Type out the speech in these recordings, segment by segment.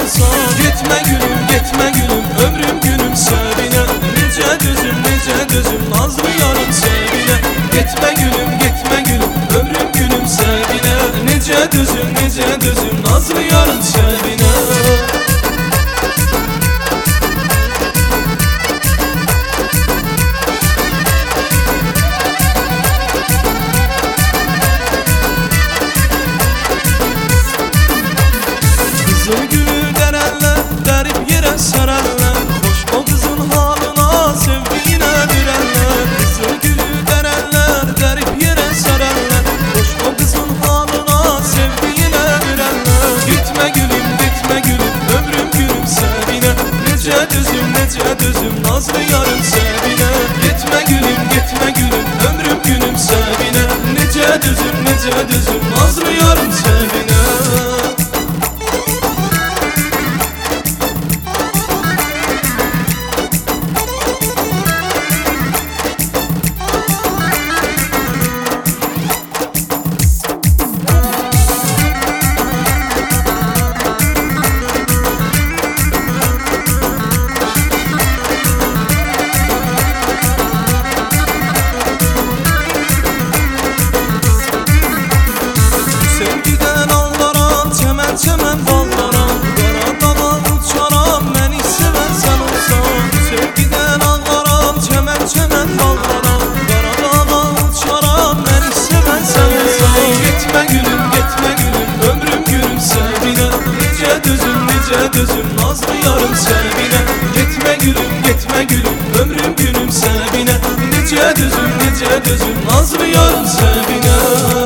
olsan. Gitme gülüm, gitme gülüm, ömrüm günüm sevine. Nece düzüm, nazlı yarım sevine. Gitme gülüm, gitme gülüm, ömrüm günüm sevine. Nece düzüm, nazlı yarım sevine. Kızıl gülü derenler, derip yere sererler. Hoş o kızın halına, sevdiğine birenler. Kızıl gülü derenler, derip yere sererler. Hoş o kızın halına, sevdiğine birenler. Gitme gülüm, gitme gülüm, ömrüm günüm sevine. Nece düzüm, nazlı yarım sevine. Gitme gülüm, gitme gülüm, ömrüm günüm sevine. Nece düzüm, nazlı yarım sevine. Sevgiden ağlaram, çemen ballaram. Qaradağa uçaram, məni sevərsən olsan. Sevgiden ağlaram, çemen ballaram. Qaradağa uçaram, məni sevərsən olsan. Gitme gülüm, gitme gülüm, ömrüm günüm sevine. Nece düzüm, nazlı yarım sevine. Gitme gülüm, gitme gülüm, ömrüm günüm sevine. Nece düzüm, nazlı yarım sevine.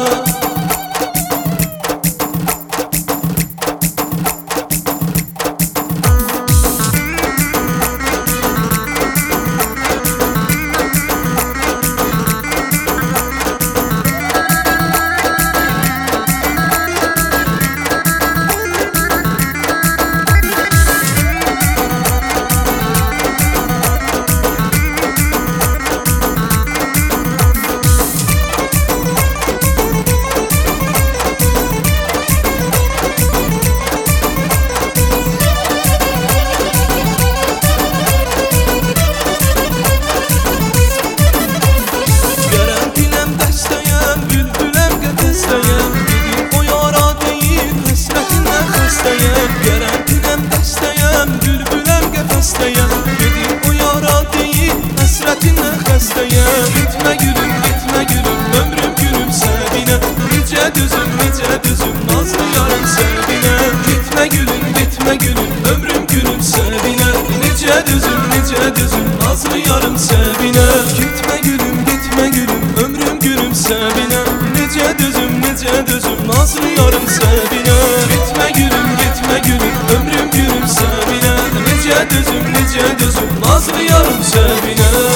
Garantinem dəstəyəm, bülbüləm qəfəstəyəm. Gedib o yara deyil, həsrətinlə xəstəyəm. Gitmə gülüm, ömrüm günüm səvinə. Necə düzüm, nazlı yarım səvinə. Gitmə gülüm, ömrüm günüm səvinə. Necə düzüm, nazlı yarım səvinə. Gitmə gülüm, ömrüm günüm səvinə. Necə düzüm, nazlı yarım səvinə. Gitmə gülüm, ömrüm günüm sevine. Nece düzüm, nazlı yarım sevine.